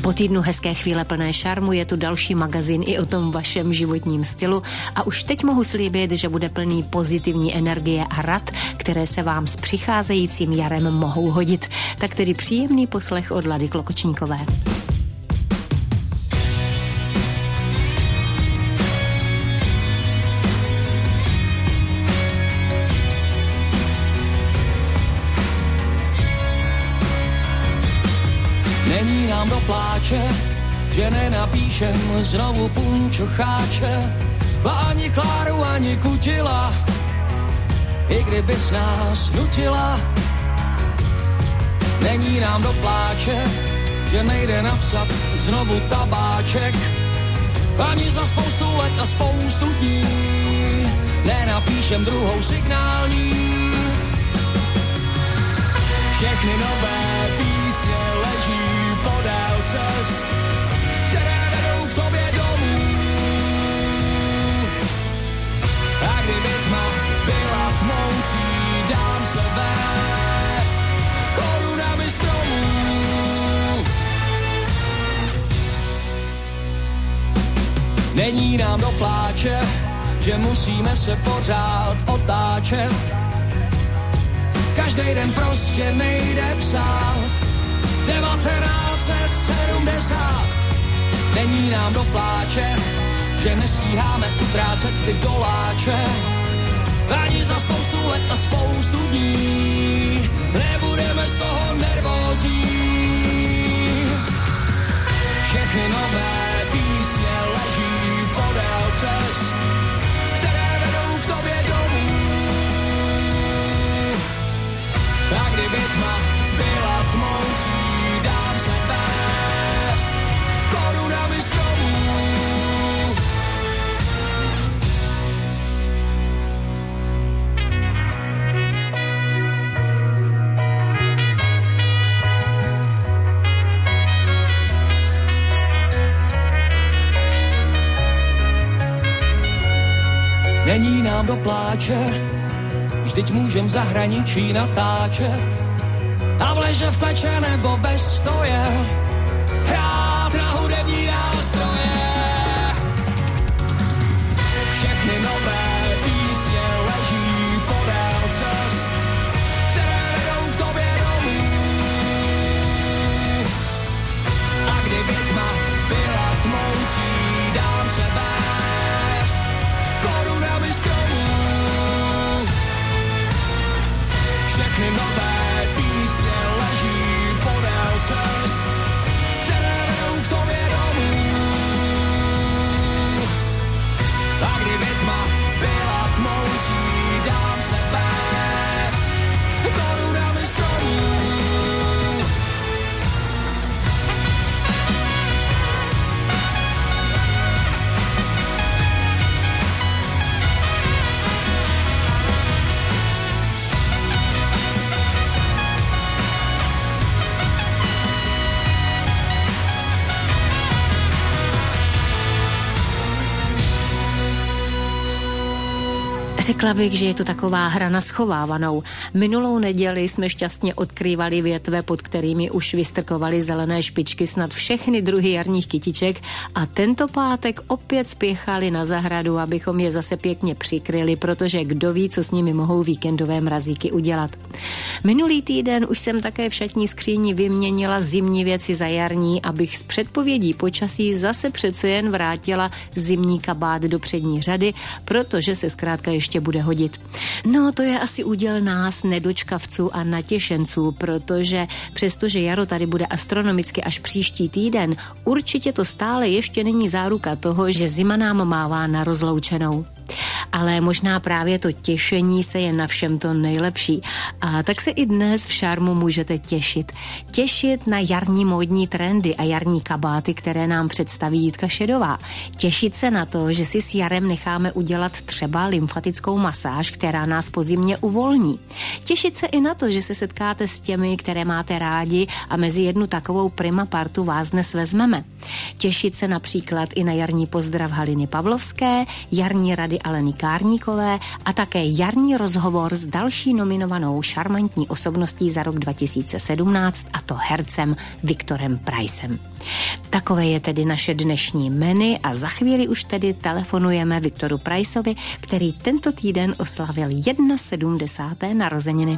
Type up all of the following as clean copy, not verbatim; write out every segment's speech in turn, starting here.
Po týdnu hezké chvíle plné šarmu je tu další magazín i o tom vašem životním stylu a už teď mohu slíbit, že bude plný pozitivní energie a rad, které se vám s přicházejícím jarem mohou hodit. Tak tedy příjemný poslech od Lady Klokočníkové. Není nám do pláče, že nenapíšem znovu punčocháče, ani Kláru, ani Kutila, i kdybys nás nutila. Není nám do pláče, že nejde napsat znovu tabáček, ani za spoustu let a spoustu dní nenapíšem druhou signální. Všechny nové písně leží podél cest, které vedou k tobě domů. A kdyby tma byla tmoucí, dám se vést korunami stromů. Není nám do pláče, že musíme se pořád otáčet. Každý den prostě nejde psát 1970. Není nám do pláče, že nestíháme utrácet ty doláče. Ani za spoustu let a spoustu dní nebudeme z toho nervózní. Všechny nové písně leží podél cest, které vedou k tobě domů. A kdyby tma byla tmoucí, dám se vést korunami stromů. Není nám do pláče, vždyť můžem v zahraničí natáčet a v leže v kleče nebo bez stoje hrát na hudební nástroje. Všechny nové písně leží podél cest, které vedou k tobě domů. A kdyby tma byla tmoucí, dám se vést korunami stromů. Všechny nové písně leží podél cest, které vedou k tobě domů. A kdyby tma byla tmoucí, dám se vést korunami stromů. Řekla bych, že je to taková hra na schovávanou. Minulou neděli jsme šťastně odkrývali větve, pod kterými už vystrkovaly zelené špičky snad všechny druhy jarních kytiček a tento pátek opět spěchali na zahradu, abychom je zase pěkně přikryli, protože kdo ví, co s nimi mohou víkendové mrazíky udělat. Minulý týden už jsem také v šatní skříni vyměnila zimní věci za jarní, abych s předpovědí počasí zase přece jen vrátila zimní kabát do přední řady, protože se zkrátka ještě bude hodit. No, to je asi úděl nás, nedočkavců a natěšenců, protože přestože jaro tady bude astronomicky až příští týden, určitě to stále ještě není záruka toho, že zima nám mává na rozloučenou. Ale možná právě to těšení se je na všem to nejlepší. A tak se i dnes v šarmu můžete těšit. Těšit na jarní módní trendy a jarní kabáty, které nám představí Jitka Šedová. Těšit se na to, že si s jarem necháme udělat třeba lymfatickou masáž, která nás po zimě uvolní. Těšit se i na to, že se setkáte s těmi, které máte rádi a mezi jednu takovou prima partu vás dnes vezmeme. Těšit se například i na jarní pozdrav Haliny Pavlovské, jarní rady pohody Aleny Kárníkové a také jarní rozhovor s další nominovanou šarmantní osobností za rok 2017, a to hercem Viktorem Praisem. Takové je tedy naše dnešní menu a za chvíli už tedy telefonujeme Viktoru Praisovi, který tento týden oslavil 71. narozeniny.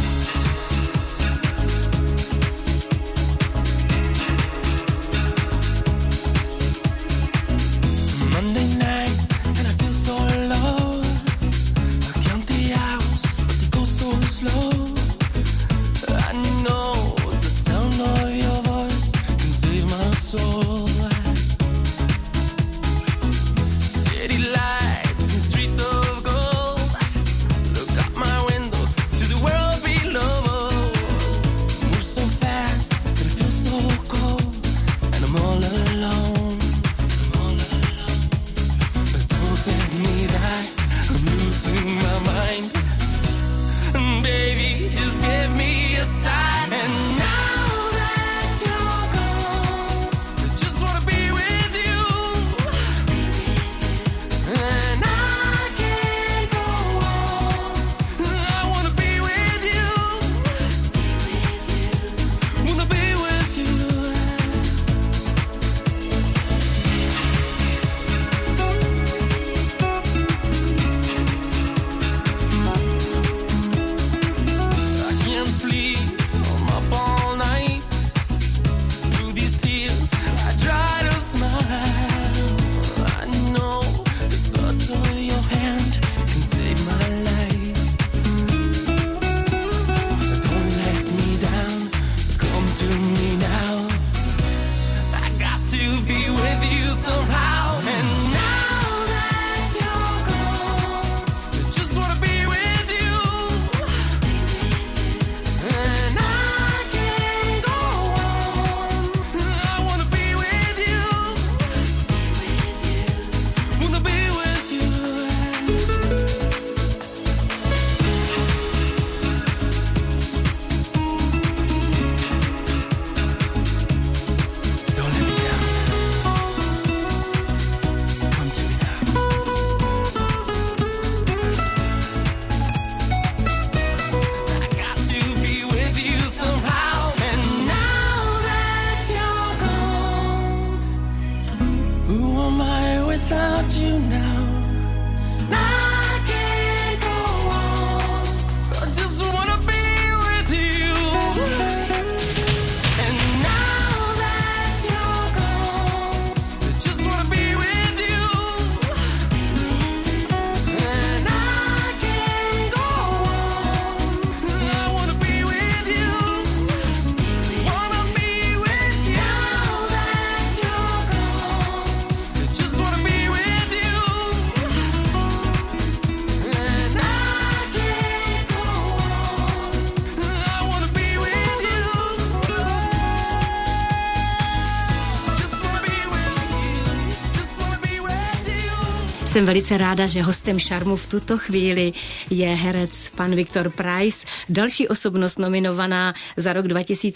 Jsem velice ráda, že hostem Šarmu v tuto chvíli je herec pan Viktor Prais, další osobnost nominovaná za rok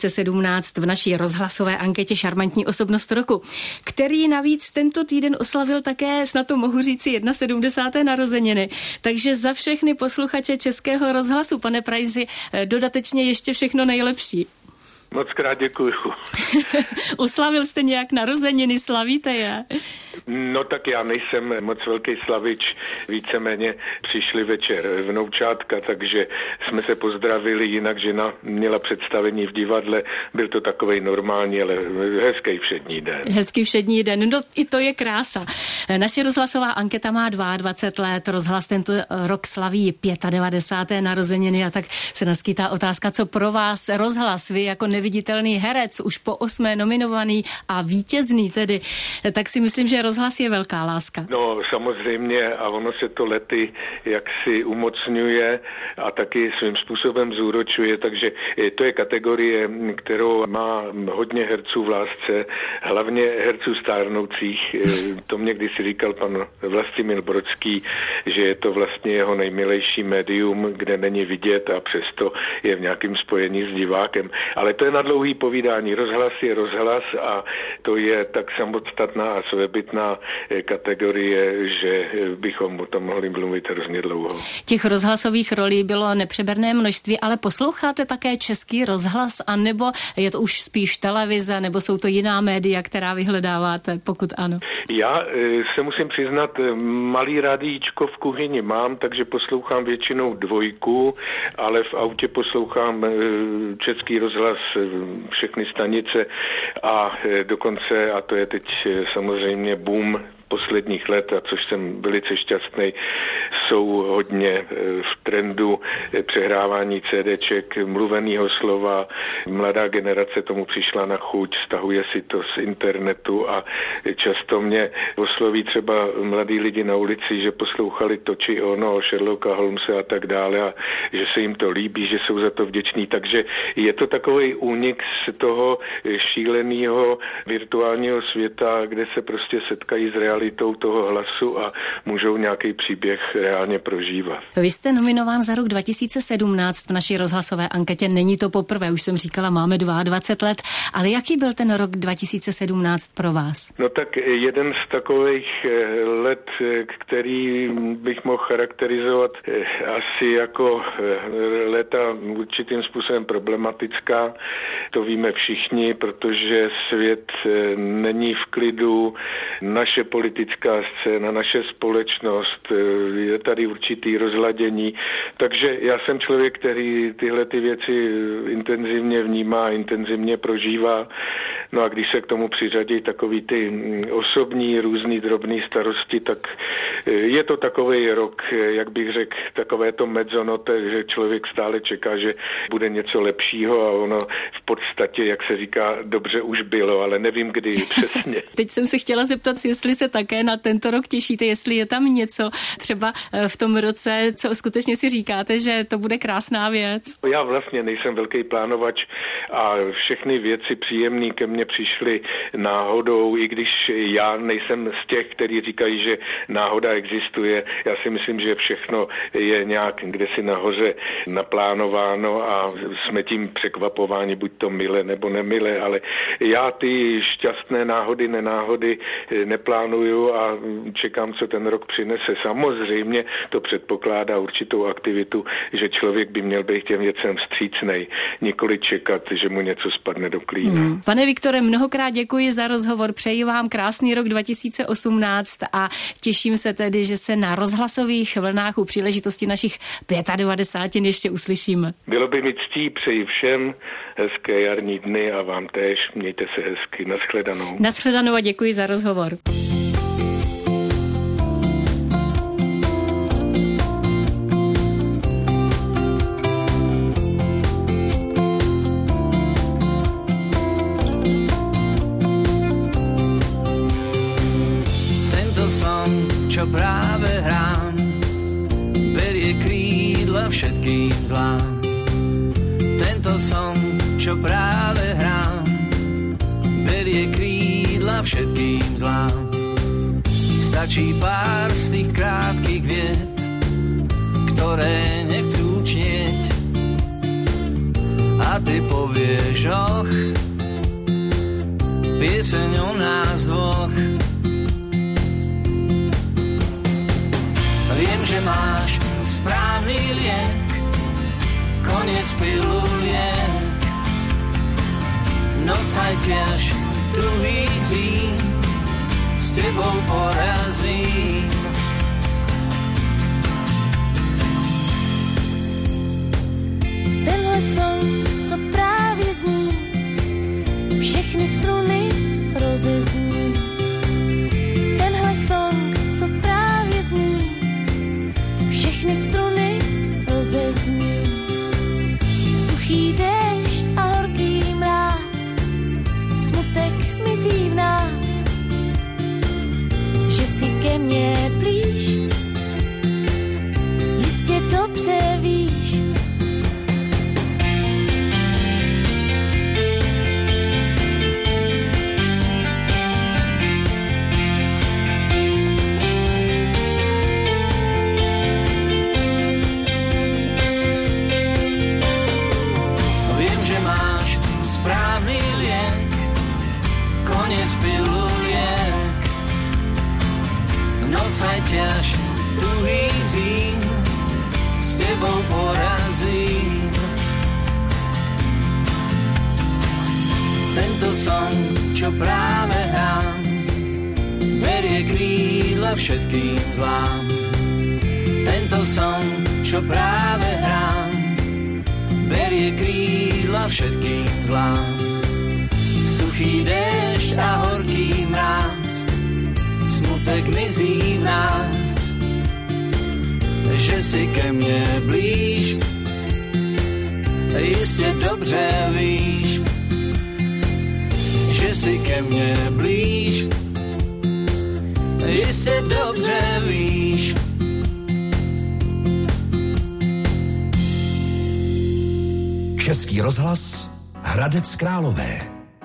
2017 v naší rozhlasové anketě Šarmantní osobnost roku, který navíc tento týden oslavil také, snad to mohu říci, 71. narozeniny. Takže za všechny posluchače Českého rozhlasu, pane Praisi, dodatečně ještě všechno nejlepší. Moc krát děkuju. Oslavil jste nějak narozeniny, slavíte je? No tak já nejsem moc velký slavič, víceméně přišli večer vnoučátka, takže jsme se pozdravili, jinak žena měla představení v divadle, byl to takovej normální, ale hezký všední den. Hezký všední den, no i to je krása. Naše rozhlasová anketa má 22 let, rozhlas tento rok slaví 95. narozeniny a tak se naskýtá otázka, co pro vás rozhlas, vy jako neviditelný herec, už po 8. nominovaný a vítězný tedy, tak si myslím, že rozhlas je velká láska. No samozřejmě a ono se to lety jaksi umocňuje a taky svým způsobem zúročuje, takže to je kategorie, kterou má hodně herců v lásce, hlavně herců stárnoucích. To mě kdysi říkal pan Vlastimil Brodský, že je to vlastně jeho nejmilejší médium, kde není vidět a přesto je v nějakém spojení s divákem. Ale to je na dlouhý povídání. Rozhlas je rozhlas a to je tak samostatná a svébytná obecná kategorie, že bychom o tom mohli mluvit hrozně dlouho. Těch rozhlasových rolí bylo nepřeberné množství, ale posloucháte také Český rozhlas, anebo je to už spíš televize, nebo jsou to jiná média, která vyhledáváte, pokud ano? Já se musím přiznat, malý radíčko v kuchyni mám, takže poslouchám většinou dvojku, ale v autě poslouchám Český rozhlas, všechny stanice a dokonce, a to je teď samozřejmě boom posledních let, a což jsem velice šťastný, jsou hodně v trendu přehrávání CDček, mluveného slova. Mladá generace tomu přišla na chuť, stahuje si to z internetu a často mě osloví třeba mladí lidi na ulici, že poslouchali to či ono, Sherlocka Holmese a tak dále a že se jim to líbí, že jsou za to vděční. Takže je to takový únik z toho šíleného virtuálního světa, kde se prostě setkají s realitou toho hlasu a můžou nějaký příběh reálně prožívat. Vy jste nominován za rok 2017 v naší rozhlasové anketě. Není to poprvé, už jsem říkala, máme 22 let, ale jaký byl ten rok 2017 pro vás? No tak jeden z takových let, který bych mohl charakterizovat asi jako léta určitým způsobem problematická. To víme všichni, protože svět není v klidu, naše politická scéna, naše společnost, je tady určitý rozladění. Takže já jsem člověk, který tyhle ty věci intenzivně vnímá, intenzivně prožívá. No a když se k tomu přiřadí takový ty osobní, různý drobný starosti, tak je to takový rok, jak bych řekl, takové to medzonote, že člověk stále čeká, že bude něco lepšího a ono v podstatě, jak se říká, dobře už bylo, ale nevím, kdy přesně. Teď jsem se chtěla zeptat, jestli se také na tento rok těšíte, jestli je tam něco třeba v tom roce, co skutečně si říkáte, že to bude krásná věc. Já vlastně nejsem velký plánovač a všechny věci příjemné ke mně přišly náhodou, i když já nejsem z těch, kteří říkají, že náhoda existuje. Já si myslím, že všechno je nějak kdesi nahoře naplánováno a jsme tím překvapováni, buď to mile nebo nemile, ale já ty šťastné náhody, nenáhody neplánuju a čekám, co ten rok přinese. Samozřejmě to předpokládá určitou aktivitu, že člověk by měl být těm věcem vstřícnej, nikoli čekat, že mu něco spadne do klína. Pane Viktore, mnohokrát děkuji za rozhovor, přeji vám krásný rok 2018 a těším se tedy, že se na rozhlasových vlnách u příležitosti našich 95 ještě uslyšíme. Bylo by mi ctí, přeji všem hezké jarní dny a vám též, mějte se hezky, nashledanou. Nashledanou a děkuji za rozhovor. Čo práve hrám, berie krídla všetkým zlám. Tento som, čo práve hrám, berie krídla všetkým zlám. Stačí pár z tých krátkych viet, ktoré nechcú čnieť. A ty povieš, och, pieseň o nás dvoch. Viem, že máš správny liek, koniec piluliek. Noc aj tiež druhých zím s tebou porazím. Tenhle song, co právě zní, všechny struny rozezní. Tenhle song, co právě zní, všechny struny rozezní. Suchý déšť a horký mráz, smutek mizí v nás. Že si ke mně blíž, jistě dobře víš. noc aj ťaž tuhých zím s tebou porazím. Tento song, čo práve hrám, berie krídla všetkým zlám. Tento song, čo práve hrám, berie krídla všetkým zlám. Suchý déšť a horký mráz, smutek mizí v nás, že si ke mne blíž, jistě dobře víš, že si ke mne blíž, jistě dobře víš. Český rozhlas, Hradec Králové.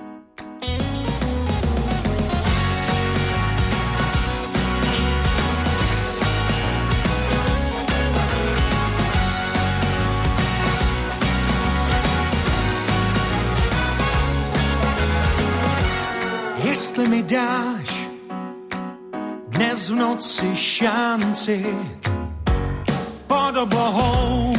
Jestli mi dáš dnes v noci šanci pod oblohou,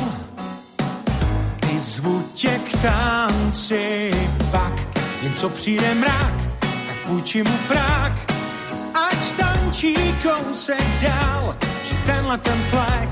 vyzvu tě k tanci, pak jen co přijde mrak, tak půjči mu frak, ať tančí kousek dál, že tenhle ten flek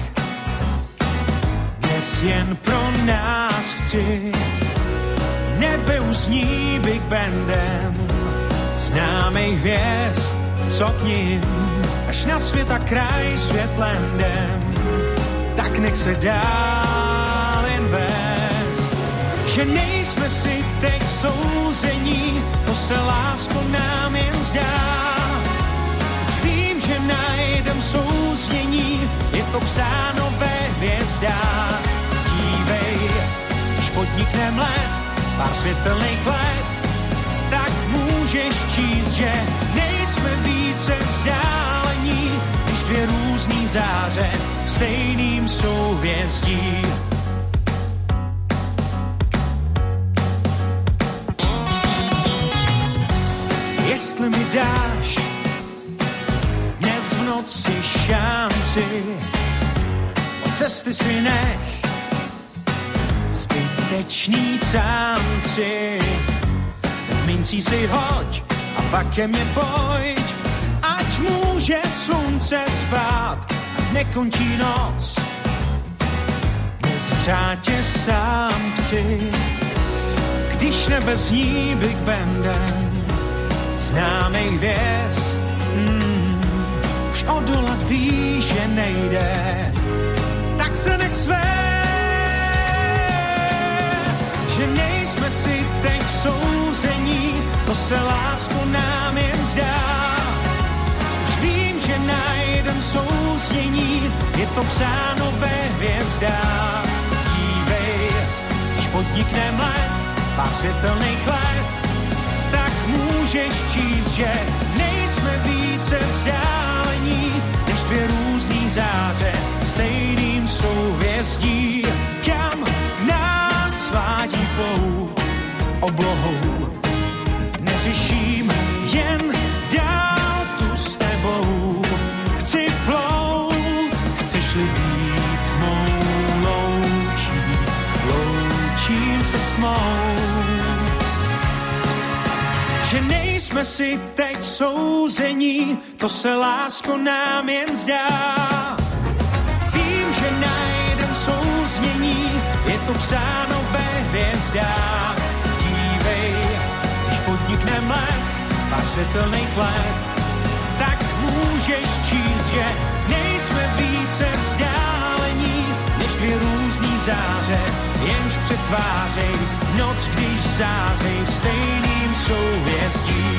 dnes jen pro nás chci. Nebe uzní Big Bandem známých hvězd, co k ním až na svět a kraj světlendem, tak nech se dál jen vést, že nejsme si teď souzení, to se lásko nám jen zdá. Už vím, že najdem souznění, je to psáno ve hvězdách. Dívej, když podniknem let, pár světelných let, tak můžeš číst, že nejsme více vzdálení, než dvě různý záře v stejným souhvězdí. Jestli mi dáš dnes v noci šanci, od cesty si nech zbytečný cámci. Mincí si hoď a pak ke mně pojď, ať může slunce spát, ať nekončí noc. Dnes hřát tě sám chci, když nebe zní Big Bandem známých hvězd. Už odolat víš, že nejde, tak se nech svést, že nejsme si teď souzení, to se lásko nám jen zdá. Už vím, že najdem souznění, je to psáno ve hvězdách. Dívej, když podniknem let, pár světelných let, tak můžeš číst, že nejsme více vzdálení, než dvě různý záře stejným souhvězdí. Kam nás svádí pout oblohou, neřeším, jen dál tu s tebou. Chci plout, chceš-li být mou loučí, loučím se s tmou. Že nejsme si teď souzení, to se lásko nám jen zdá. Vím, že najdem souznění, je to psáno ve hvězdách. Dívej, když podniknem let, pár světelných let, tak můžeš číst, že nejsme více vzdálení, než dvě různý záře, jenž přetvářej noc, když zářej v stejným souhvězdí.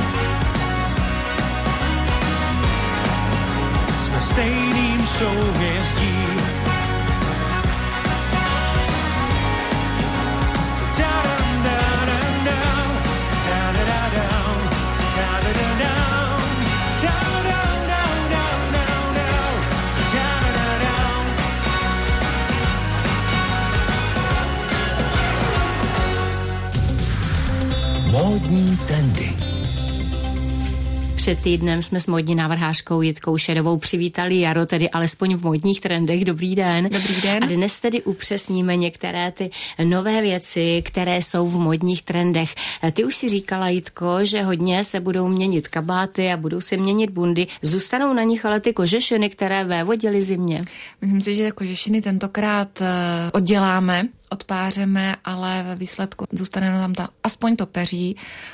Jsme v stejným souhvězdí. Módní trendy. Před týdnem jsme s módní návrhářkou Jitkou Šedovou přivítali jaro, tedy alespoň v módních trendech. Dobrý den. Dobrý den. A dnes tedy upřesníme některé ty nové věci, které jsou v módních trendech. Ty už si říkala, Jitko, že hodně se budou měnit kabáty a budou se měnit bundy. Zůstanou na nich ale ty kožešiny, které vévodily zimě. Myslím si, že kožešiny tentokrát odděláme, odpářeme, ale ve výsledku zůstane tam aspoň to peří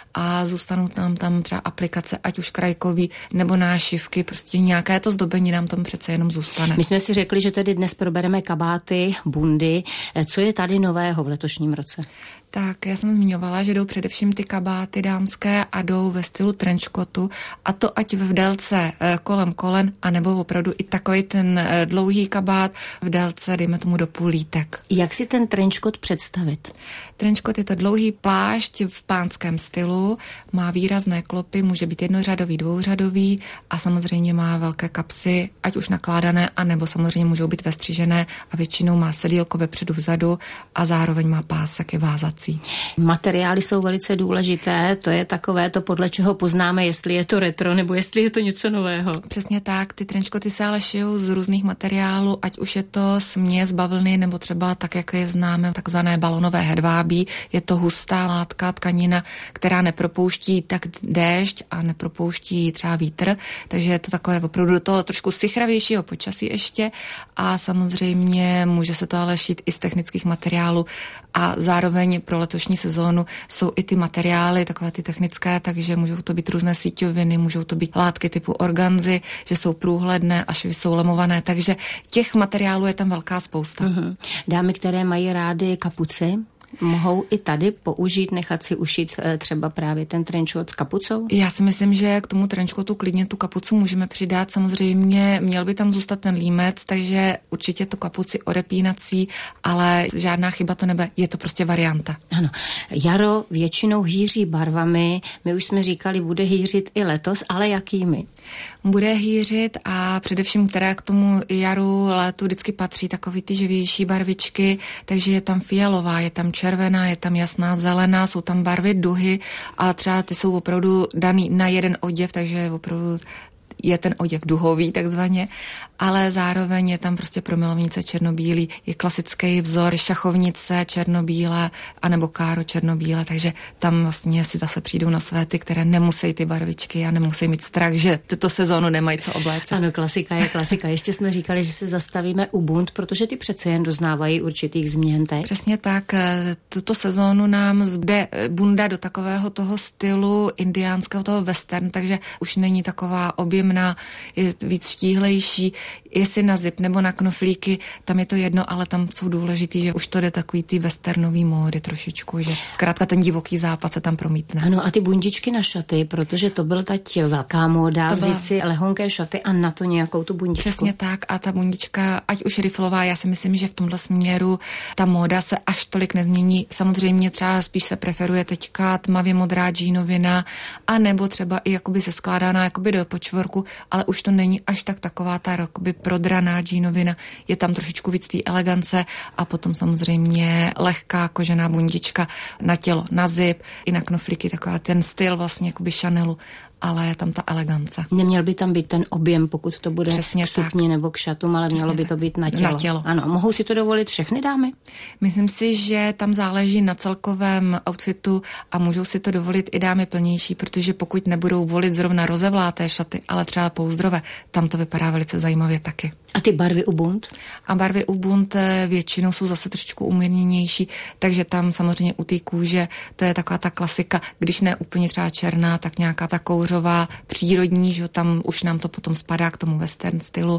a zůstanou tam třeba aplikace, ať už krajkový nebo nášivky, prostě nějaké to zdobení nám tam přece jenom zůstane. My jsme si řekli, že tedy dnes probereme kabáty, bundy. Co je tady nového v letošním roce? Tak já jsem zmiňovala, že jdou především ty kabáty dámské a jdou ve stylu trenchcoatu, a to ať v délce kolem kolen, anebo opravdu i takový ten dlouhý kabát v délce, dejme tomu do půl lítek. Jak si ten trenchcoat představit? Trenchcoat je to dlouhý plášť v pánském stylu, má výrazné klopy, může být jednořadový, dvouřadový a samozřejmě má velké kapsy, ať už nakládané, anebo samozřejmě můžou být vestřižené a většinou má sedílko vepředu vzadu a zároveň má pásek i vázací. Materiály jsou velice důležité, to je takové to, podle čeho poznáme, jestli je to retro nebo jestli je to něco nového. Přesně tak, ty trenchcoaty se ale šijou z různých materiálů, ať už je to směs bavlny nebo třeba tak, jak je známe, takzvané balonové hedvábí. Je to hustá látka, tkanina, která nepropouští tak déšť a nepropouští třeba vítr, takže je to takové opravdu do toho trošku sichravějšího počasí ještě a samozřejmě může se to ale šít i z technických materiálů a zároveň pro letošní sezónu jsou i ty materiály, takové ty technické, takže můžou to být různé síťoviny, můžou to být látky typu organzy, že jsou průhledné a švy jsou lemované, takže těch materiálů je tam velká spousta. Dámy, které mají rády kapuci, mohou i tady použít, nechat si ušít třeba právě ten trenchcoat s kapucou? Já si myslím, že k tomu trenchcoatu klidně tu kapucu můžeme přidat. Samozřejmě měl by tam zůstat ten límec, takže určitě tu kapuci odepínací, ale žádná chyba to nebude, je to prostě varianta. Ano, jaro většinou hýří barvami, my už jsme říkali, bude hýřit i letos, ale jakými? Bude hýřit a především které k tomu jaru, létu vždycky patří takový ty živější barvičky, takže je tam fialová, je tam červená, je tam jasná zelená, jsou tam barvy duhy a třeba ty jsou opravdu daný na jeden oděv, takže opravdu je ten oděv duhový takzvaně, ale zároveň je tam prostě pro milovnice černobílý, je klasický vzor šachovnice černobílé anebo káro černobílé, takže tam vlastně si zase přijdou na své ty, které nemusí ty barvičky a nemusí mít strach, že tuto sezónu nemají co obléct. Ano, klasika je klasika. Ještě jsme říkali, že se zastavíme u bund, protože ty přece jen doznávají určitých změn teď. Přesně tak. Tuto sezónu nám zbude bunda do takového toho stylu indiánského, toho western, takže už není taková objemná, je víc štíhlejší, jestli na zip nebo na knoflíky, tam je to jedno, ale tam jsou důležitý, že už to jde takový ty westernový módy trošičku, že zkrátka ten divoký západ se tam promítne. Ano, a ty bundičky na šaty, protože to byl teď velká móda, vzít si lehonké šaty a na to nějakou tu bundičku. Přesně tak a ta bundička, ať už riflová, já si myslím, že v tomhle směru ta móda se až tolik nezmění. Samozřejmě třeba spíš se preferuje teďka tmavě modrá džínovina, a nebo třeba i jakoby se skládána jakoby do počvorku, ale už to není až tak taková ta jakoby prodraná džínovina, je tam trošičku víc té elegance a potom samozřejmě lehká kožená bundička na tělo, na zip, i na knoflíky, taková ten styl vlastně jakoby Chanelu, ale je tam ta elegance. Neměl by tam být ten objem, pokud to bude přesně k sukni nebo k šatům, ale mělo by to být na tělo. Na tělo. Ano, mohou si to dovolit všechny dámy? Myslím si, že tam záleží na celkovém outfitu a můžou si to dovolit i dámy plnější, protože pokud nebudou volit zrovna rozevláté šaty, ale třeba pouzdrové, tam to vypadá velice zajímavě taky. A ty barvy u bund? A barvy u bund většinou jsou zase trošičku umírněnější, takže tam samozřejmě u té kůže to je taková ta klasika, když ne úplně třeba černá, tak nějaká ta kouřová, přírodní, že tam už nám to potom spadá k tomu western stylu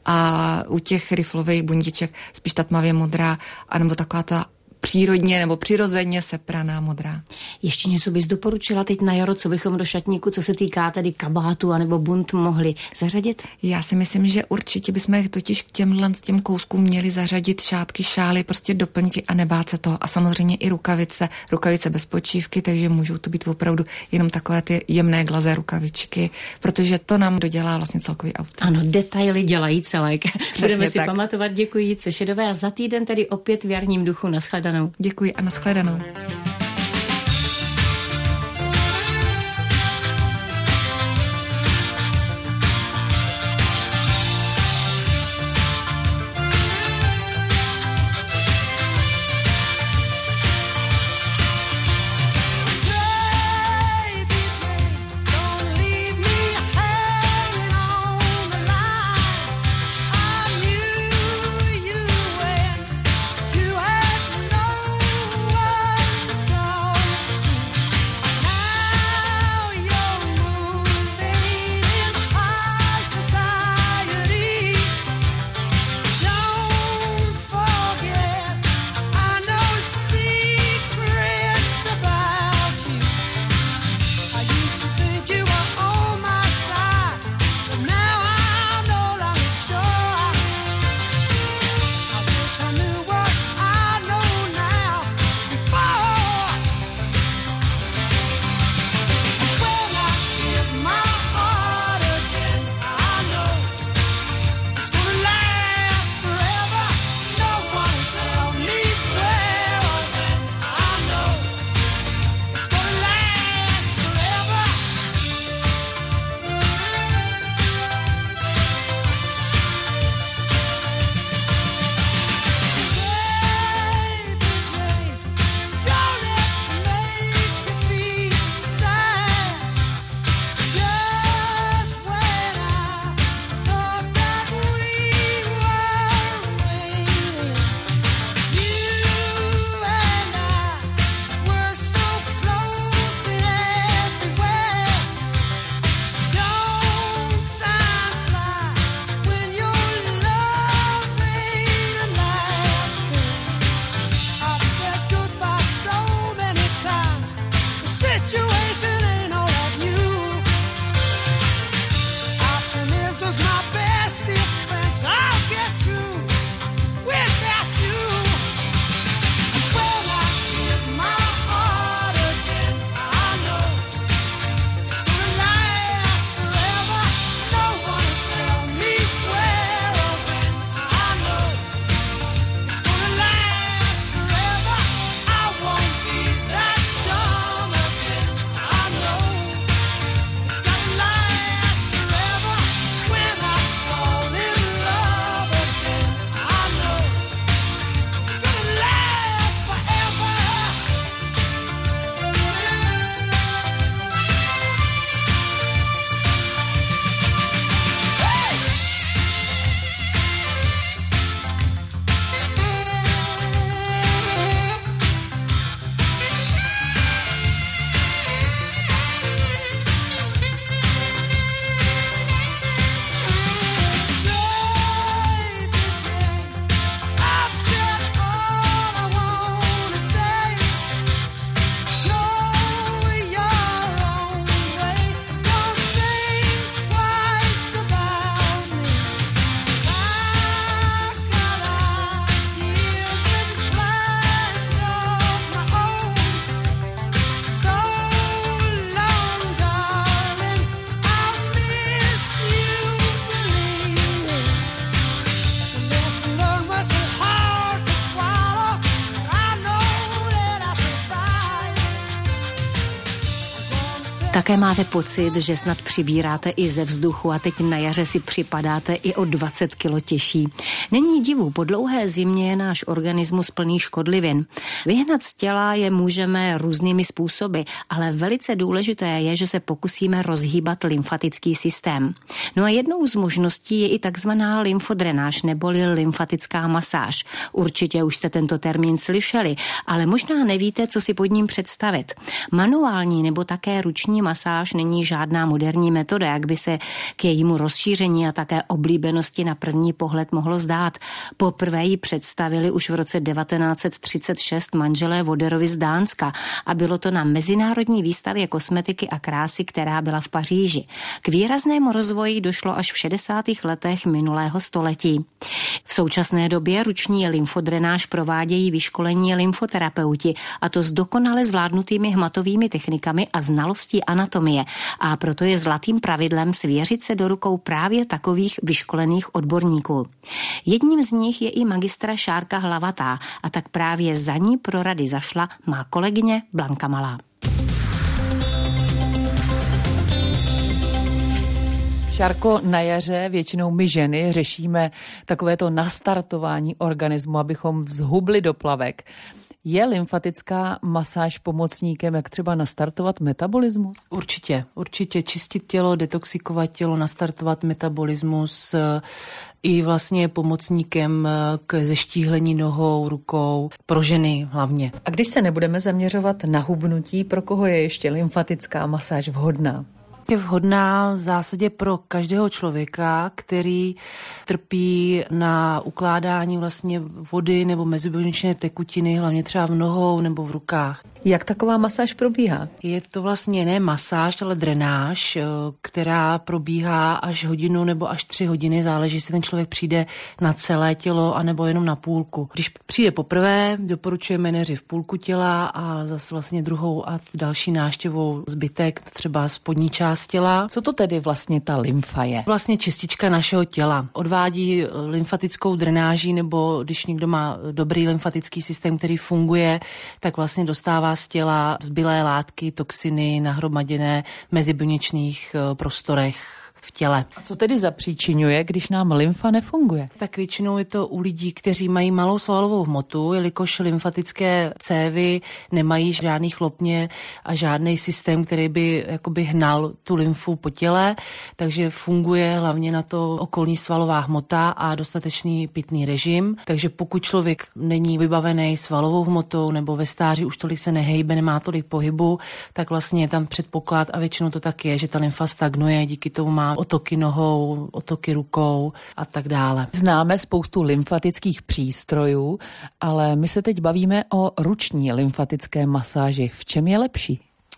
a u těch riflových bundiček spíš ta tmavě modrá, anebo taková ta přírodně nebo přirozeně sepraná modrá. Ještě něco bys doporučila teď na jaro, co bychom do šatníku, co se týká tedy kabátu anebo bund, mohli zařadit? Já si myslím, že určitě bychom totiž k těm kouskům měli zařadit šátky, šály, prostě doplňky a nebát se toho. A samozřejmě i rukavice bez počívky, takže můžou to být opravdu jenom takové ty jemné glazé rukavičky, protože to nám dodělá vlastně celkový outfit. Ano, detaily dělají celek. Budeme si tak pamatovat, děkuji Jitce Šedové a za týden tedy opět v jarním duchu. Nashledanou. Děkuji a nashledanou. situation ain't all that new. Optimism's my best defense. I'll get through without you. And when I give my heart again, I know it's gonna last forever. No one will tell me where or when. I know it's gonna last forever. I won't be that dumb again. I know it's gonna last forever. When I fall in love again, I know it's gonna last forever. I've said all I wanna say. Go your own way. Don't think twice about me. 'Cause I've got ideas and plans of my own. So long, darling, I'll miss you, believe me. The lesson learned was so hard to swallow, but I know that I survived. Také máte pocit, že snad přibíráte i ze vzduchu a teď na jaře si připadáte i o 20 kilo těžší. Není divu, po dlouhé zimě je náš organismus plný škodlivin. Vyhnat z těla je můžeme různými způsoby, ale velice důležité je, že se pokusíme rozhýbat lymfatický systém. No a jednou z možností je i takzvaná lymfodrenáž neboli lymfatická masáž. Určitě už jste tento termín slyšeli, ale možná nevíte, co si pod ním představit. Manuální nebo také ruční masáž není žádná moderní metoda, jak by se k jejímu rozšíření a také oblíbenosti na první pohled mohlo zdát. Poprvé ji představili už v roce 1936 manželé Voderovi z Dánska a bylo to na Mezinárodní výstavě kosmetiky a krásy, která byla v Paříži. K výraznému rozvoji došlo až v 60. letech minulého století. V současné době ruční lymfodrenáž provádějí vyškolení lymfoterapeuti, a to s dokonale zvládnutými hmatovými technikami a znalostí anatomie. A proto je zlatým pravidlem svěřit se do rukou právě takových vyškolených odborníků. Jedním z nich je i magistra Šárka Hlavatá a tak právě za ní pro rady zašla má kolegyně Blanka Malá. Šárko, na jaře většinou my ženy řešíme takovéto nastartování organismu, abychom vzhubli do plavek. Je lymfatická masáž pomocníkem, jak třeba nastartovat metabolismus? Určitě čistit tělo, detoxikovat tělo, nastartovat metabolismus, i vlastně pomocníkem k zeštíhlení nohou, rukou, pro ženy hlavně. A když se nebudeme zaměřovat na hubnutí, pro koho je ještě lymfatická masáž vhodná? Je vhodná v zásadě pro každého člověka, který trpí na ukládání vlastně vody nebo mezibuněčné tekutiny, hlavně třeba v nohou nebo v rukách. Jak taková masáž probíhá? Je to vlastně ne masáž, ale drenáž, která probíhá až hodinu nebo až 3 hodiny, záleží, jestli ten člověk přijde na celé tělo anebo jenom na půlku. Když přijde poprvé, doporučujeme nejdřív půlku těla a zase vlastně druhou a další návštěvou zbytek, třeba spodní část těla. Co to tedy vlastně ta lymfa je? Vlastně čistička našeho těla. Odvádí lymfatickou drenáží, nebo když někdo má dobrý lymfatický systém, který funguje, tak vlastně dostává z těla zbylé látky, toxiny nahromaděné v mezibuněčných prostorech v těle. A co tedy zapříčinuje, když nám lymfa nefunguje? Tak většinou je to u lidí, kteří mají malou svalovou hmotu, jelikož lymfatické cévy nemají žádný chlopně a žádný systém, který by jakoby hnal tu lymfu po těle, takže funguje hlavně na to okolní svalová hmota a dostatečný pitný režim. Takže pokud člověk není vybavený svalovou hmotou nebo ve stáří už tolik se nehejbe, nemá tolik pohybu, tak vlastně je tam předpoklad a většinou to tak je, že ta lymfa stagnuje, díky tomu má otoky nohou, otoky rukou a tak dále. Známe spoustu lymfatických přístrojů, ale my se teď bavíme o ruční lymfatické masáži. V čem je lepší?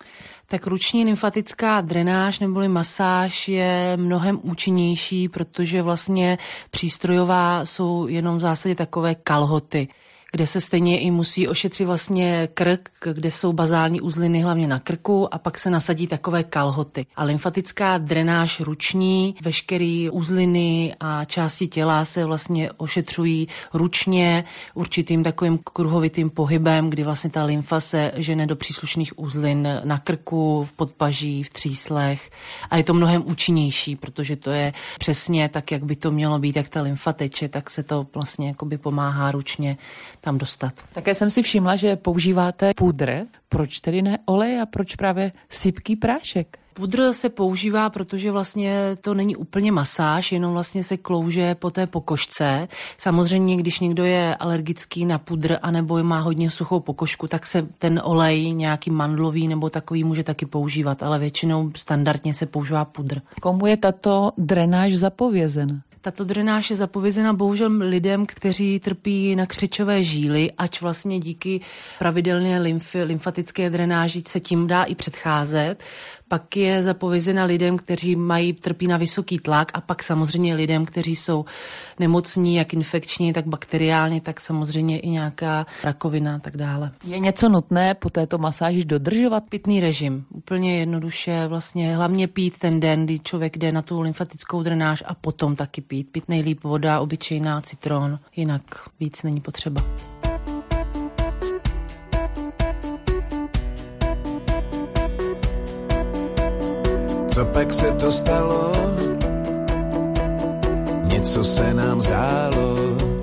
Tak ruční lymfatická drenáž neboli masáž je mnohem účinnější, protože vlastně přístrojová jsou jenom v zásadě takové kalhoty, kde se stejně i musí ošetřit vlastně krk, kde jsou bazální uzliny hlavně na krku a pak se nasadí takové kalhoty. A lymfatická drenáž ruční, veškeré uzliny a části těla se vlastně ošetřují ručně určitým takovým kruhovitým pohybem, kdy vlastně ta lymfa se žene do příslušných uzlin na krku, v podpaží, v tříslech a je to mnohem účinnější, protože to je přesně tak, jak by to mělo být, jak ta lymfa teče, tak se to vlastně jakoby pomáhá ručně tam dostat. Také jsem si všimla, že používáte pudr. Proč tedy ne olej a proč právě sypký prášek? Pudr se používá, protože vlastně to není úplně masáž, jenom vlastně se klouže po té pokožce. Samozřejmě, když někdo je alergický na pudr anebo má hodně suchou pokožku, tak se ten olej nějaký mandlový nebo takový může taky používat, ale většinou standardně se používá pudr. Komu je tato drenáž zapovězena? Tato drenáž je zapovězena bohužel lidem, kteří trpí na křečové žíly, ač vlastně díky pravidelné lymfatické drenáži se tím dá i předcházet. Pak je zapovězena lidem, kteří trpí na vysoký tlak a pak samozřejmě lidem, kteří jsou nemocní, jak infekčně, tak bakteriálně, tak samozřejmě i nějaká rakovina a tak dále. Je něco nutné po této masáži dodržovat? Pitný režim. Úplně jednoduše vlastně hlavně pít ten den, kdy člověk jde na tu lymfatickou drenáž a potom taky pít. Pít nejlíp voda, obyčejná, citron, jinak víc není potřeba. Co pak se to stalo? Něco se nám zdálo.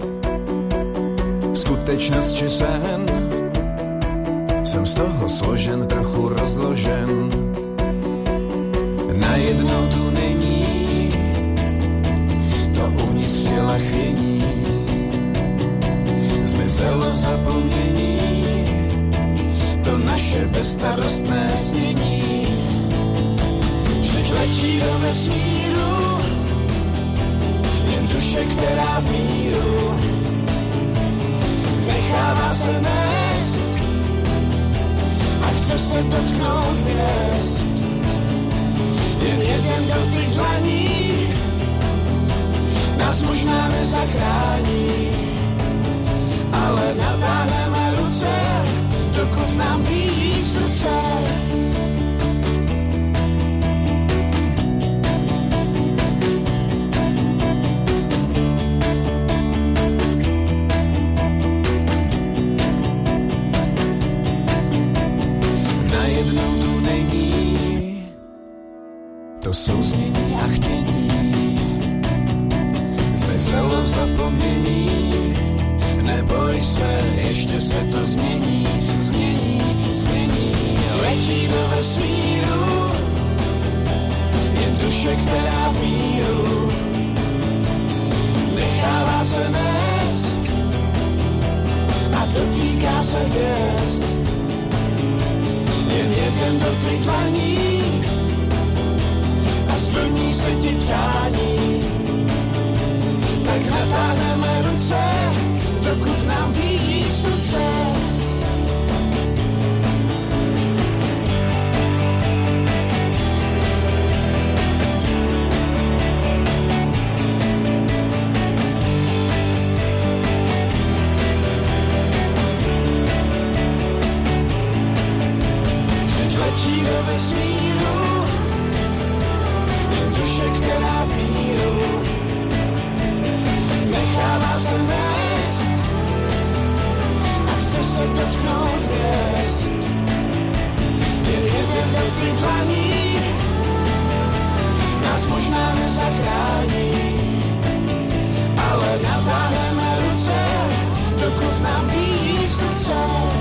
Skutečnost či sen? Jsem z toho složen, trochu rozložen. Najednou tu není to uvnitř těla chvění. Zmizelo zapomnění, to naše bezstarostné snění. Letí do vesmíru, jen duše, která v míru nechává se nést a chce se dotknout hvězd. Jen jeden dotyk dlaní nás možná nezachrání, ale natáhneme ruce, dokud nám bíjí srdce. To souznění a chtění zmizelo v zapomnění. Neboj se, ještě se to změní, změní, změní. Letí do vesmíru, jen duše, která v míru nechává se nést a dotýká se hvězd. Jen jeden dotyk dlaní splní se ti přání, tak natáhneme ruce, dokud nám bíjí srdce. Vždyť letí do vesmíru, duše, která v míru nechává se nést a chce se dotknout hvězd. Jen jeden dotyk dlaní nás možná nezachrání, ale natáhneme ruce, dokud nám bíjí srdce.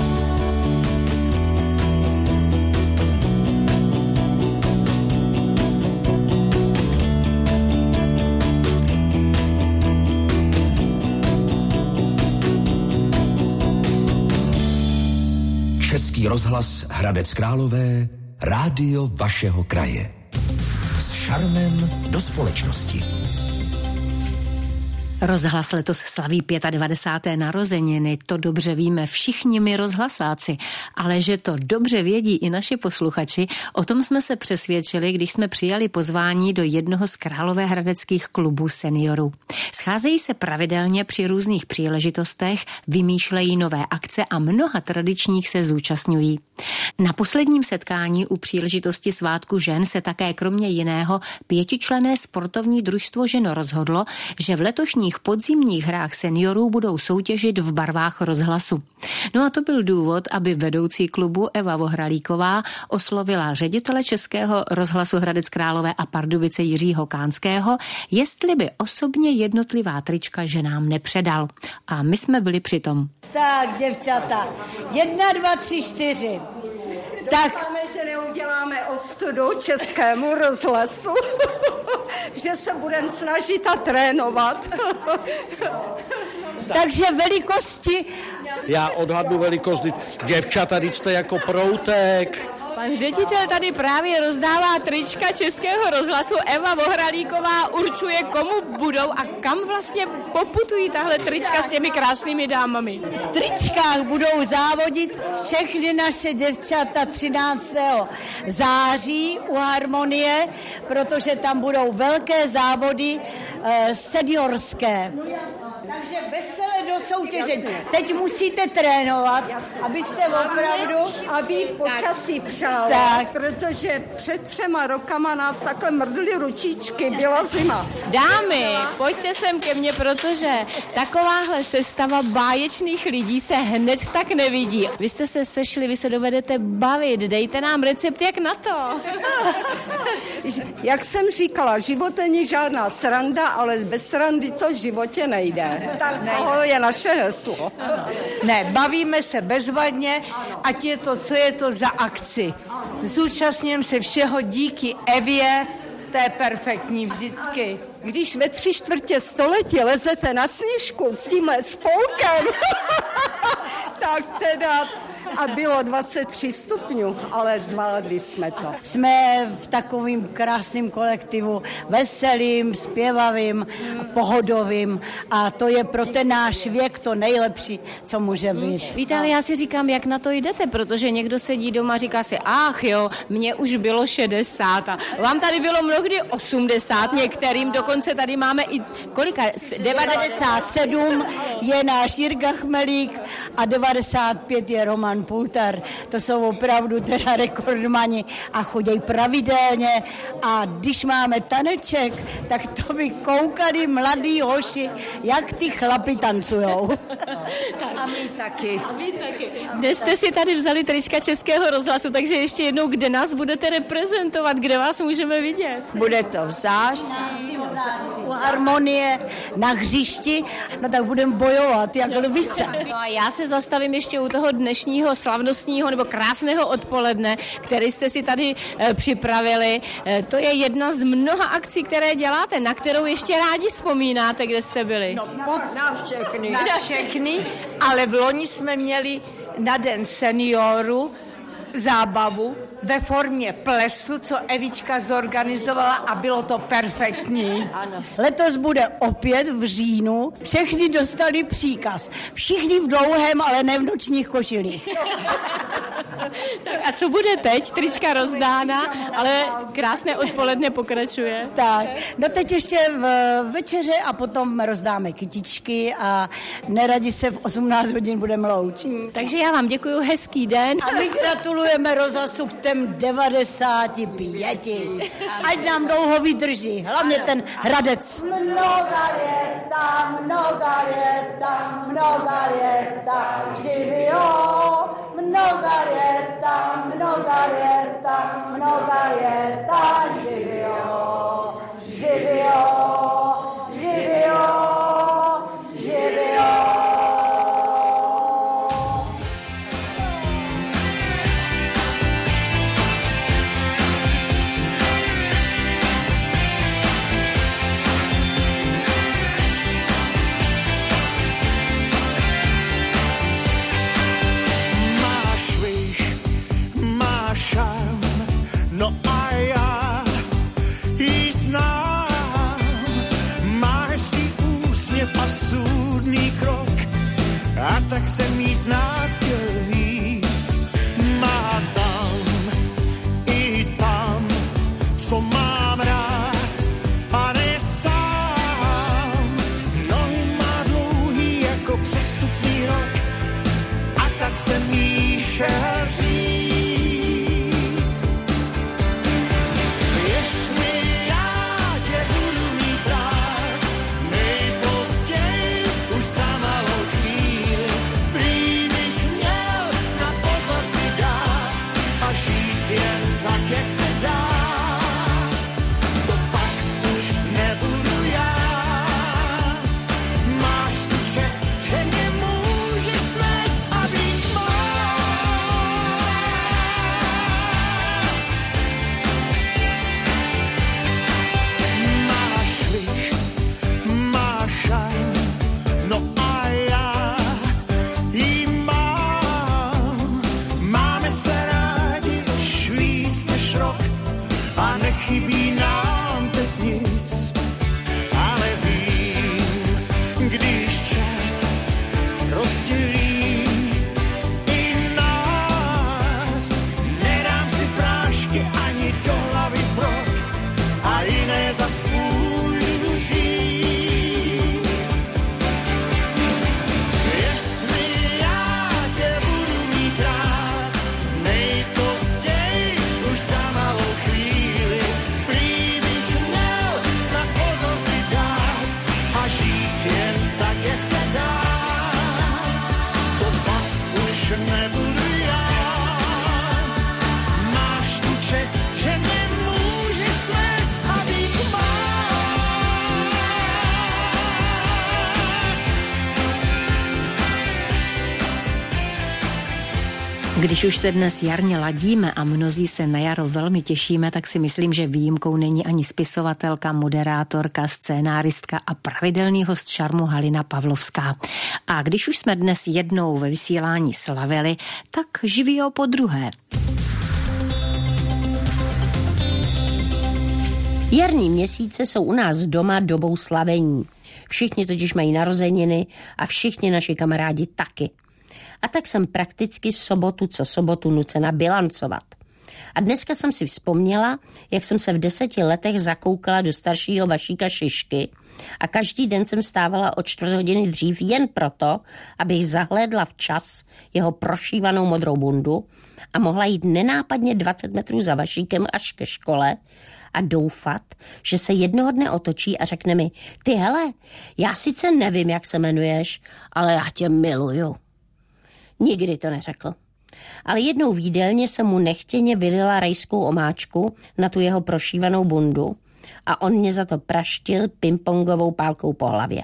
Český rozhlas Hradec Králové, rádio vašeho kraje. S šarmem do společnosti. Rozhlas letos slaví 95. narozeniny, to dobře víme všichni my rozhlasáci, ale že to dobře vědí i naši posluchači, o tom jsme se přesvědčili, když jsme přijali pozvání do jednoho z královéhradeckých klubů seniorů. Scházejí se pravidelně při různých příležitostech, vymýšlejí nové akce a mnoha tradičních se zúčastňují. Na posledním setkání u příležitosti svátku žen se také kromě jiného 5členné sportovní družstvo žen rozhodlo, že v letošních podzimních hrách seniorů budou soutěžit v barvách rozhlasu. No a to byl důvod, aby vedoucí klubu Eva Vohralíková oslovila ředitele Českého rozhlasu Hradec Králové a Pardubice Jiřího Kánského, jestli by osobně jednotlivá trička ženám nepředal. A my jsme byli přitom. Tak, děvčata, 1, 2, 3, 4. Tak, doufáme, že neuděláme ostudu Českému rozhlasu, že se budeme snažit a trénovat. Takže velikosti. Já odhadnu velikost. Děvčata, teď jste jako proutek. Pan ředitel tady právě rozdává trička Českého rozhlasu. Eva Vohralíková určuje, komu budou a kam vlastně poputují tahle trička s těmi krásnými dámami. V tričkách budou závodit všechny naše děvčata 13. září u Harmonie, protože tam budou velké závody seniorské. Takže veselé do soutěže. Teď musíte trénovat, abyste opravdu... Aby počasí přálo, tak. Protože před 3 rokama nás takhle mrzly ručičky, byla zima. Dámy, pojďte sem ke mně, protože takováhle sestava báječných lidí se hned tak nevidí. Vy jste se sešli, vy se dovedete bavit, dejte nám recept, jak na to. Jak jsem říkala, život není žádná sranda, ale bez srandy to v životě nejde. Tak to je naše heslo. Ne, bavíme se bezvadně, ať je to, co je to za akci. Zúčastňujeme se všeho díky Evě, to je perfektní vždycky. Když ve 3/4 století lezete na sněžku s tímhle spolkem, tak teda... A bylo 23 stupňů, ale zvládli jsme to. Jsme v takovým krásným kolektivu, veselým, zpěvavým, pohodovým a to je pro ten náš věk to nejlepší, co může být. Víte, ale já si říkám, jak na to jdete, protože někdo sedí doma a říká si, ach jo, mně už bylo 60 a vám tady bylo mnohdy 80, některým dokonce tady máme i kolika? 97 je náš Jirka Chmelík a 95 je Roman Pultar. To jsou opravdu teda rekordmani a chodí pravidelně a když máme taneček, tak to by koukali mladí hoši, jak ty chlapi tancujou. A my taky. Dnes jste si tady vzali trička Českého rozhlasu, takže ještě jednou, kde nás budete reprezentovat, kde vás můžeme vidět? Bude to v září, u Harmonie, na hřišti, no tak budeme bojovat jak lvice. No a já se zastavím ještě u toho dnešního slavnostního nebo krásného odpoledne, který jste si tady připravili. To je jedna z mnoha akcí, které děláte, na kterou ještě rádi vzpomínáte, kde jste byli. No, na všechny. Na všechny, ale v loni jsme měli na Den seniorů zábavu ve formě plesu, co Evička zorganizovala a bylo to perfektní. Ano. Letos bude opět v říjnu. Všechny dostali příkaz. Všichni v dlouhém, ale ne v nočních košilích. Tak a co bude teď? Trička rozdána, ale krásné odpoledne pokračuje. Tak, no teď ještě v večeře a potom rozdáme kytičky a neradi se v 18 hodin budeme loučit. Takže já vám děkuju, hezký den. A my gratulujeme rozhlasu k těm 95. Ať nám dlouho vydrží, hlavně ten Hradec. Mnoga léta, živio, mnoga léta, živio, živio, živio, živio. No a já ostudný krok, a tak jsem jí znát chtěl víc. Má tam i tam, co mám rád, a ne sám. Nohy má dlouhý jako přestupný rok, a tak jsem jí šel říct. Jestli já tě budu mít rád, nejpozději už za malou chvíli, prý bych měl snad pozor si dát a žít jen tak, jak se dá. To pak už nebudu já. Máš tu čest, že mě můžeš svést a být má. Máš lich, máš šajn, no a já jí mám. Máme se rádi už víc než rok a nechybí nám teď nic. Ale vím, když čas rozdělí i nás, nedám si prášky ani do hlavy brok a jiné zas půjdu říct. Jestli já tě budu mít rád, nejpozději už za malou chvíli, prý bych měl snad pozor si dát a žít jen tak, jak se dá. To pak už nebudu já. Máš tu čest, že nemůžeš svést a být má. Když už se dnes jarně ladíme a mnozí se na jaro velmi těšíme, tak si myslím, že výjimkou není ani spisovatelka, moderátorka, scénáristka a pravidelný host Šarmu Halina Pavlovská. A když už jsme dnes jednou ve vysílání slavili, tak živí ho podruhé. Jarní měsíce jsou u nás doma dobou slavení. Všichni totiž mají narozeniny a všichni naši kamarádi taky. A tak jsem prakticky sobotu co sobotu nucena bilancovat. A dneska jsem si vzpomněla, jak jsem se v 10 letech zakoukala do staršího Vašíka Šišky a každý den jsem stávala o 4 hodiny dřív jen proto, abych zahlédla včas jeho prošívanou modrou bundu a mohla jít nenápadně 20 metrů za Vašíkem až ke škole a doufat, že se jednoho dne otočí a řekne mi: ty hele, já sice nevím, jak se jmenuješ, ale já tě miluju. Nikdy to neřekl. Ale jednou v jídelně jsem mu nechtěně vylila rajskou omáčku na tu jeho prošívanou bundu a on mě za to praštil pingpongovou pálkou po hlavě.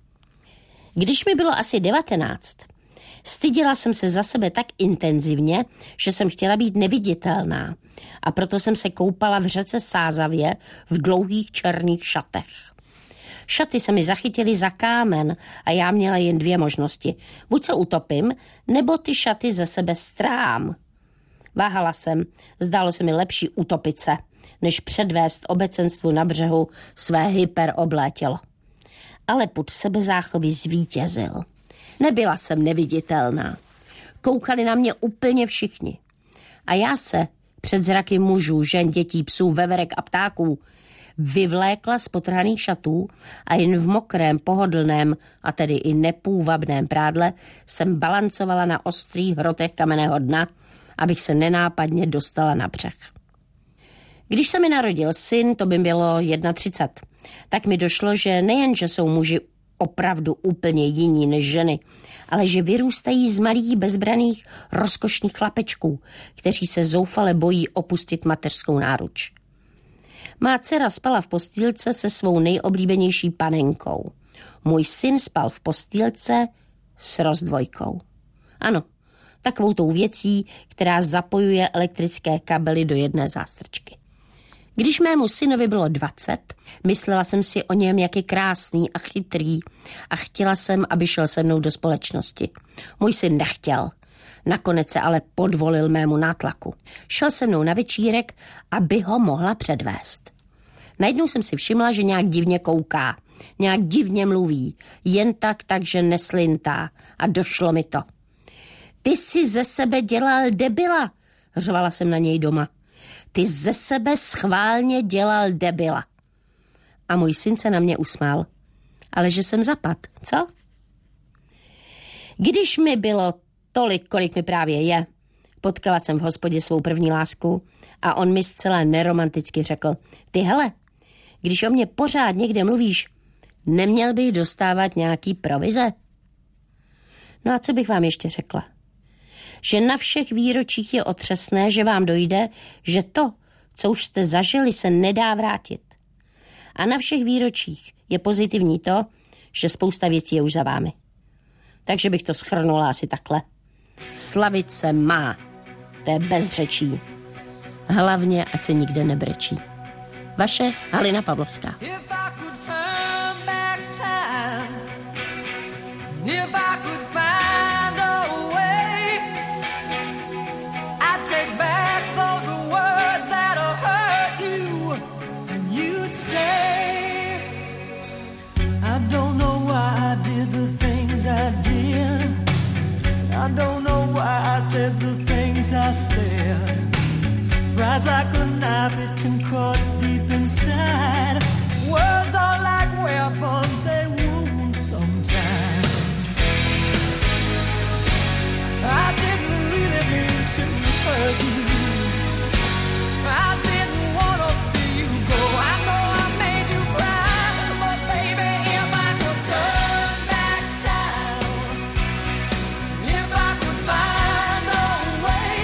Když mi bylo asi 19, styděla jsem se za sebe tak intenzivně, že jsem chtěla být neviditelná a proto jsem se koupala v řece Sázavě v dlouhých černých šatech. Šaty se mi zachytily za kámen a já měla jen 2 možnosti. Buď se utopím, nebo ty šaty ze sebe strám. Váhala jsem, zdálo se mi lepší utopit se, než předvést obecenstvu na břehu své hyperoblé tělo. Ale pud sebezáchovy zvítězil. Nebyla jsem neviditelná. Koukali na mě úplně všichni. A já se před zraky mužů, žen, dětí, psů, veverek a ptáků vyvlékla z potrhaných šatů a jen v mokrém, pohodlném a tedy i nepůvabném prádle jsem balancovala na ostrých hrotech kamenného dna, abych se nenápadně dostala na břeh. Když se mi narodil syn, to by bylo 31, tak mi došlo, že nejen, že jsou muži opravdu úplně jiní než ženy, ale že vyrůstají z malých bezbraných rozkošných chlapečků, kteří se zoufale bojí opustit mateřskou náruč. Má dcera spala v postýlce se svou nejoblíbenější panenkou. Můj syn spal v postýlce s rozdvojkou. Ano, takovou tou věcí, která zapojuje elektrické kabely do jedné zástrčky. Když mému synovi bylo 20, myslela jsem si o něm, jak je krásný a chytrý a chtěla jsem, aby šel se mnou do společnosti. Můj syn nechtěl. Nakonec se ale podvolil mému nátlaku. Šel se mnou na večírek, aby ho mohla předvést. Najednou jsem si všimla, že nějak divně kouká. Nějak divně mluví, jen tak, takže neslintá. A došlo mi to. Ty jsi ze sebe dělal debila, řvala jsem na něj doma. Ty ze sebe schválně dělal debila. A můj syn se na mě usmál. Ale že jsem zapad, co? Když mi bylo tolik, kolik mi právě je, potkala jsem v hospodě svou první lásku a on mi zcela neromanticky řekl, ty hele, když o mě pořád někde mluvíš, neměl bych dostávat nějaký provize? No a co bych vám ještě řekla? Že na všech výročích je otřesné, že vám dojde, že to, co už jste zažili, se nedá vrátit. A na všech výročích je pozitivní to, že spousta věcí je už za vámi. Takže bych to shrnula asi takhle. Slavit se má. To je bez řečí. Hlavně, ať se nikde nebrečí. Vaše Halina Pavlovská. I don't know why I said the things I said. Pride's like a knife, it can cut deep inside. Words are like weapons, they wound sometimes. I didn't really mean to hurt you. I didn't want to see you go. I know I made you cry, but baby, if I could turn back time, if I could find a way,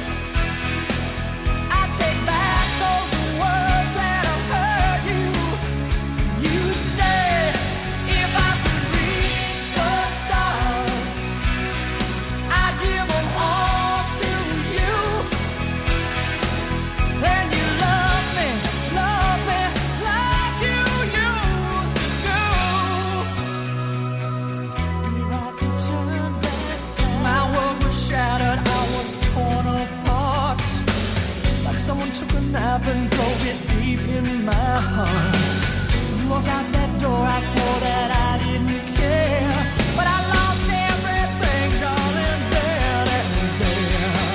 I'd take back those words that have hurt you. You'd stay if I could reach the stars. I'd give them all to you. Then you love me like you used to do. If I could turn back time, my world was shattered, I was torn apart. Like someone took a knife and drove it deep in my heart. Walk out that door, I swore that I didn't care, but I lost everything, darling, then and there.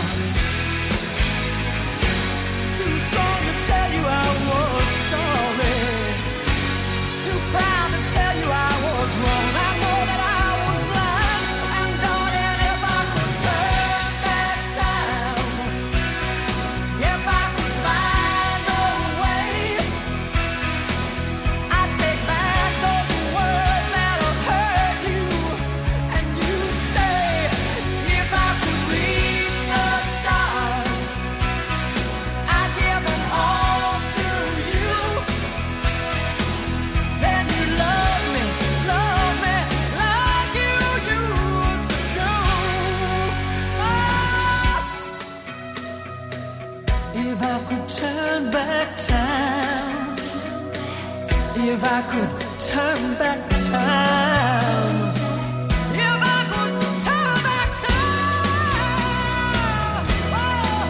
Too strong to tell you I was sorry. Too proud to tell you I was wrong. I know that I was blind. And darling, if I could turn back time, if I could find a way, I'd take back those words that have hurt you, and you'd stay. If I could reach the stars, I'd give them all to you. Then you love me like you used to do. If I could turn back time, if I could turn back time, if I could turn back time, oh,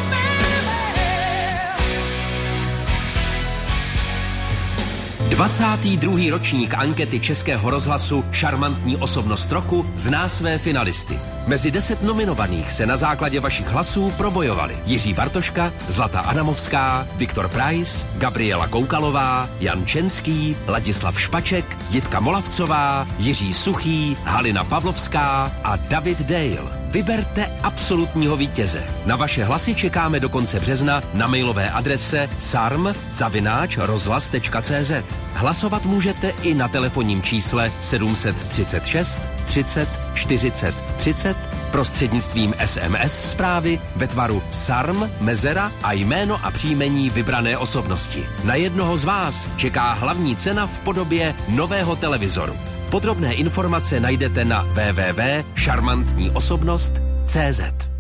baby. 22. ročník ankety Českého rozhlasu Šarmantní osobnost roku zná své finalisty. Mezi 10 nominovaných se na základě vašich hlasů probojovali Jiří Bartoška, Zlata Adamovská, Viktor Preiss, Gabriela Koukalová, Jan Čenský, Ladislav Špaček, Jitka Molavcová, Jiří Suchý, Halina Pavlovská a David Dale. Vyberte absolutního vítěze. Na vaše hlasy čekáme do konce března na mailové adrese sarm@rozhlas.cz. Hlasovat můžete i na telefonním čísle 736 30 40 30 prostřednictvím SMS zprávy ve tvaru SARM, mezera a jméno a příjmení vybrané osobnosti. Na jednoho z vás čeká hlavní cena v podobě nového televizoru. Podrobné informace najdete na www.šarmantniosobnost.cz.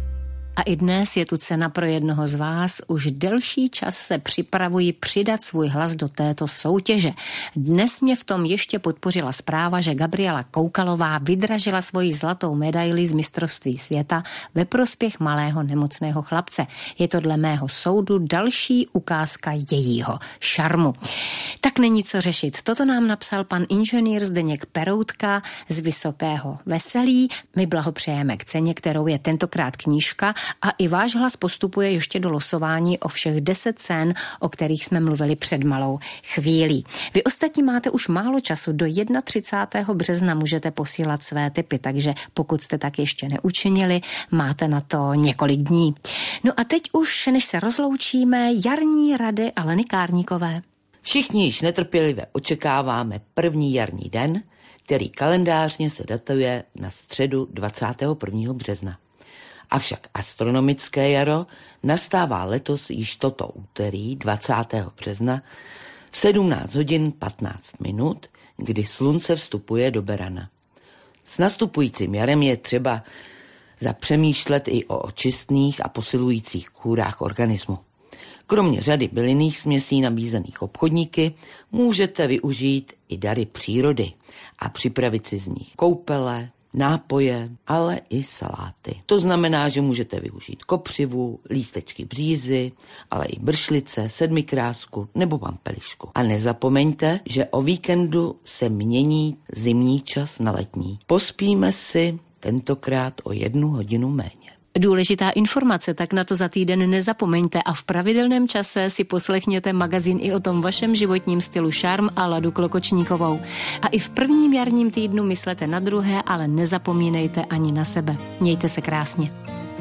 A i dnes je tu cena pro jednoho z vás. Už delší čas se připravuji přidat svůj hlas do této soutěže. Dnes mě v tom ještě podpořila zpráva, že Gabriela Koukalová vydražila svoji zlatou medaili z mistrovství světa ve prospěch malého nemocného chlapce. Je to dle mého soudu další ukázka jejího šarmu. Tak není co řešit. Toto nám napsal pan inženýr Zdeněk Peroutka z Vysokého Veselí. My blahopřejeme k ceně, kterou je tentokrát knížka, a i váš hlas postupuje ještě do losování o všech 10 cen, o kterých jsme mluvili před malou chvílí. Vy ostatní máte už málo času, do 31. března můžete posílat své tipy, takže pokud jste tak ještě neučinili, máte na to několik dní. No a teď už, než se rozloučíme, jarní rady Aleny Kárníkové. Všichni již netrpělivě očekáváme první jarní den, který kalendářně se datuje na středu 21. března. Avšak astronomické jaro nastává letos již toto úterý 20. března v 17 hodin 15 minut, kdy slunce vstupuje do Berana. S nastupujícím jarem je třeba zapřemýšlet i o očistných a posilujících kůrách organismu. Kromě řady bylinných směsí nabízených obchodníky můžete využít i dary přírody a připravit si z nich koupele, nápoje, ale i saláty. To znamená, že můžete využít kopřivu, lístečky břízy, ale i bršlice, sedmikrásku nebo pampelišku. A nezapomeňte, že o víkendu se mění zimní čas na letní. Pospíme si tentokrát o 1 hodinu méně. Důležitá informace, tak na to za týden nezapomeňte a v pravidelném čase si poslechněte magazín i o tom vašem životním stylu Šarm a Ladu Klokočníkovou. A i v prvním jarním týdnu myslete na druhé, ale nezapomínejte ani na sebe. Mějte se krásně.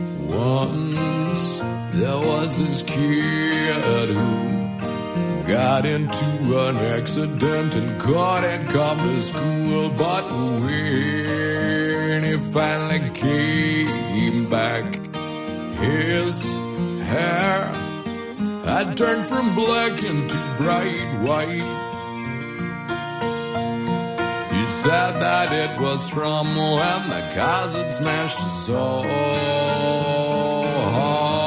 Once there was this kid who got into an accident and couldn't come to school, but when he finally came back, his hair had turned from black into bright white. He said that it was from when the cars had smashed so hard.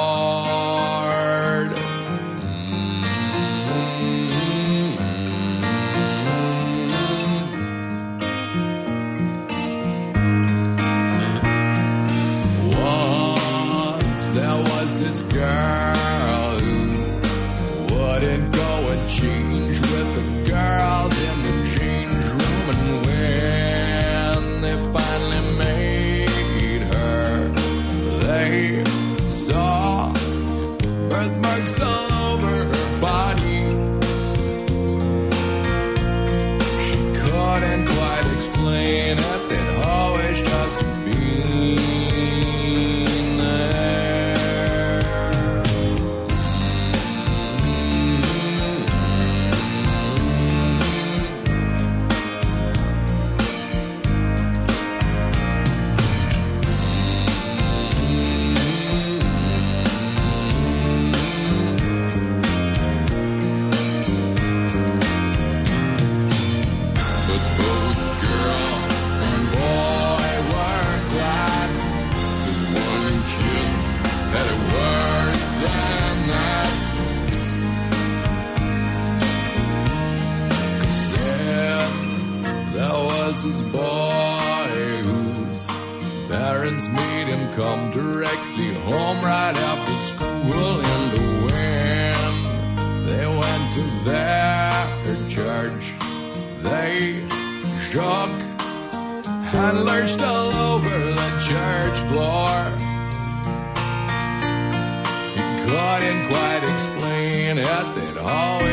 This girl who wouldn't go and change with the girls in the change room, and when they finally made her, they saw birthmarks all over her body. She couldn't quite explain it, they'd always just been this boy whose parents made him come directly home right after school, and when they went to their church, they shook and lurched all over the church floor. He couldn't quite explain it, they'd always